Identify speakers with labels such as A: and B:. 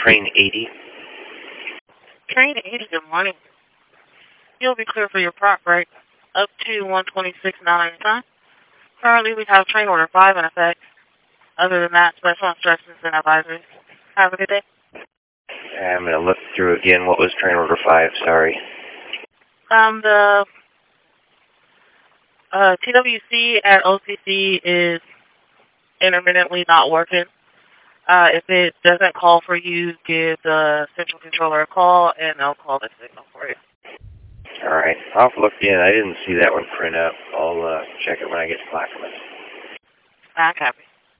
A: Train 80.
B: Train 80, good morning. You'll be clear for your prop break up to 1:26.9 time. Currently, we have train order 5 in effect. Other than that, special instructions and advisories. Have a good day.
A: I'm going to look through again. What was train order 5? Sorry.
B: The TWC at OCC is intermittently not working. If it doesn't call for you, give the central controller a call, and they'll call the signal for you.
A: All right. I'll have to look again. I didn't see that one print up. I'll check it when I get to Clackamas.
B: I copy.